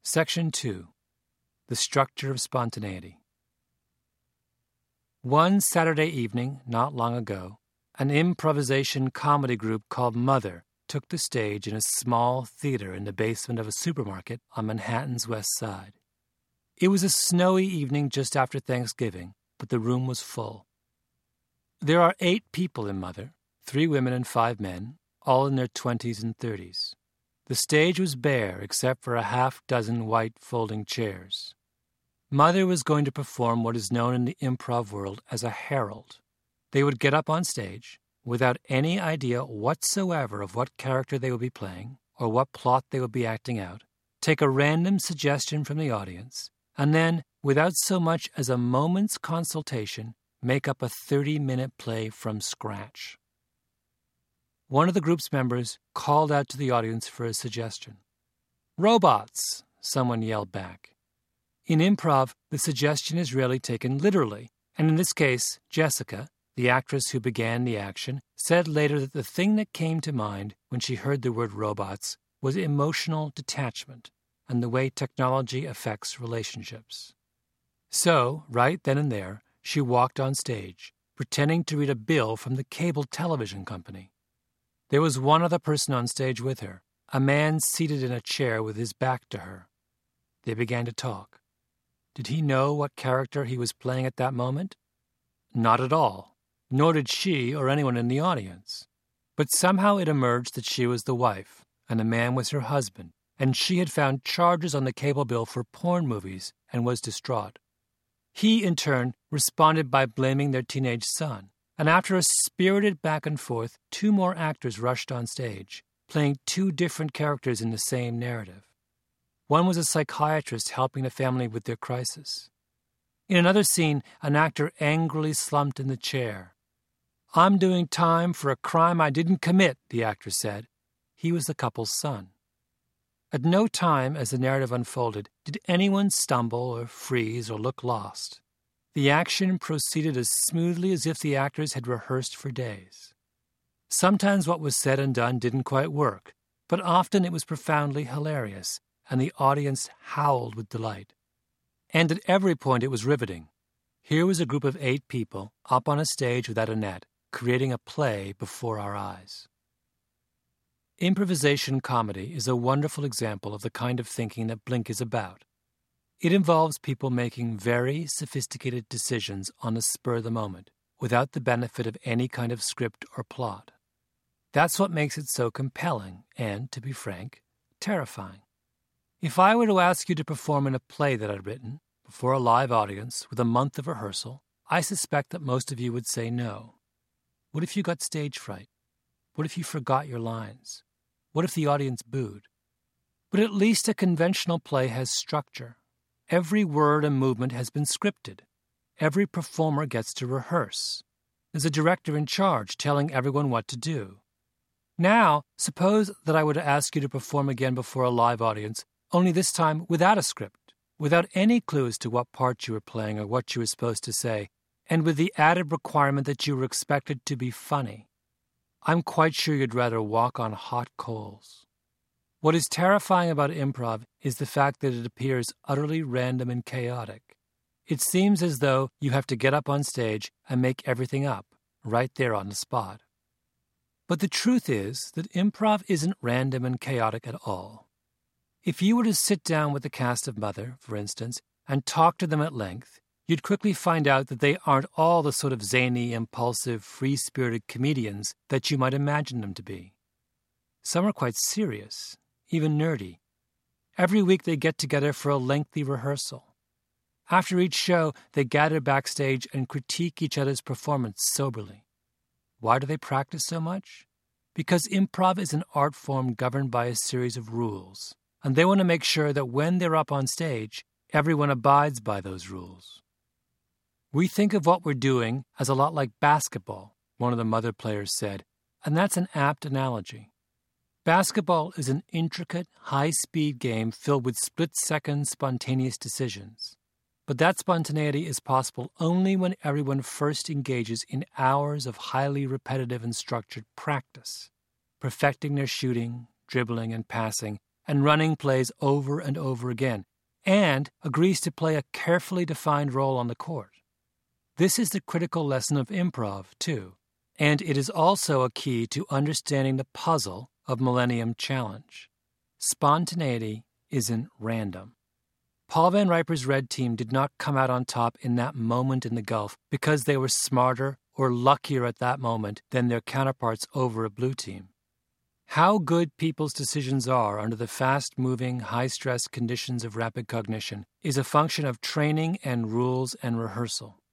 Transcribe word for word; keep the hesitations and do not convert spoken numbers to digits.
Section two. The Structure of Spontaneity. One Saturday evening, not long ago, an improvisation comedy group called Mother took the stage in a small theater in the basement of a supermarket on Manhattan's West Side. It was a snowy evening just after Thanksgiving, but the room was full. There are eight people in Mother, three women and five men, all in their twenties and thirties. The stage was bare except for a half-dozen white folding chairs. Mother was going to perform what is known in the improv world as a herald. They would get up on stage without any idea whatsoever of what character they would be playing or what plot they would be acting out, take a random suggestion from the audience, and then, without so much as a moment's consultation, make up a thirty-minute play from scratch. One of the group's members called out to the audience for a suggestion. "Robots," someone yelled back. In improv, the suggestion is rarely taken literally, and in this case, Jessica, the actress who began the action, said later that the thing that came to mind when she heard the word robots was emotional detachment and the way technology affects relationships. So, right then and there, she walked on stage, pretending to read a bill from the cable television company. There was one other person on stage with her, a man seated in a chair with his back to her. They began to talk. Did he know what character he was playing at that moment? Not at all, nor did she or anyone in the audience. But somehow it emerged that she was the wife, and the man was her husband, and she had found charges on the cable bill for porn movies and was distraught. He, in turn, responded by blaming their teenage son. And after a spirited back and forth, two more actors rushed on stage, playing two different characters in the same narrative. One was a psychiatrist helping the family with their crisis. In another scene, an actor angrily slumped in the chair. "I'm doing time for a crime I didn't commit," the actor said. He was the couple's son. At no time, as the narrative unfolded, did anyone stumble or freeze or look lost. The action proceeded as smoothly as if the actors had rehearsed for days. Sometimes what was said and done didn't quite work, but often it was profoundly hilarious, and the audience howled with delight. And at every point it was riveting. Here was a group of eight people up on a stage without a net, creating a play before our eyes. Improvisation comedy is a wonderful example of the kind of thinking that Blink is about. It involves people making very sophisticated decisions on the spur of the moment, without the benefit of any kind of script or plot. That's what makes it so compelling and, to be frank, terrifying. If I were to ask you to perform in a play that I'd written, before a live audience, with a month of rehearsal, I suspect that most of you would say no. What if you got stage fright? What if you forgot your lines? What if the audience booed? But at least a conventional play has structure. Every word and movement has been scripted. Every performer gets to rehearse. There's a director in charge telling everyone what to do. Now, suppose that I were to ask you to perform again before a live audience, only this time without a script, without any clue as to what part you were playing or what you were supposed to say, and with the added requirement that you were expected to be funny. I'm quite sure you'd rather walk on hot coals. What is terrifying about improv is the fact that it appears utterly random and chaotic. It seems as though you have to get up on stage and make everything up, right there on the spot. But the truth is that improv isn't random and chaotic at all. If you were to sit down with the cast of Mother, for instance, and talk to them at length, you'd quickly find out that they aren't all the sort of zany, impulsive, free-spirited comedians that you might imagine them to be. Some are quite serious, even nerdy. Every week they get together for a lengthy rehearsal. After each show, they gather backstage and critique each other's performance soberly. Why do they practice so much? Because improv is an art form governed by a series of rules, and they want to make sure that when they're up on stage, everyone abides by those rules. We think of what we're doing as a lot like basketball, one of the Mother players said, and that's an apt analogy. Basketball is an intricate, high-speed game filled with split-second spontaneous decisions. But that spontaneity is possible only when everyone first engages in hours of highly repetitive and structured practice, perfecting their shooting, dribbling, and passing, and running plays over and over again, and agrees to play a carefully defined role on the court. This is the critical lesson of improv, too, and it is also a key to understanding the puzzle of Millennium Challenge. Spontaneity isn't random. Paul Van Riper's red team did not come out on top in that moment in the Gulf because they were smarter or luckier at that moment than their counterparts over a blue team. How good people's decisions are under the fast-moving, high-stress conditions of rapid cognition is a function of training and rules and rehearsal.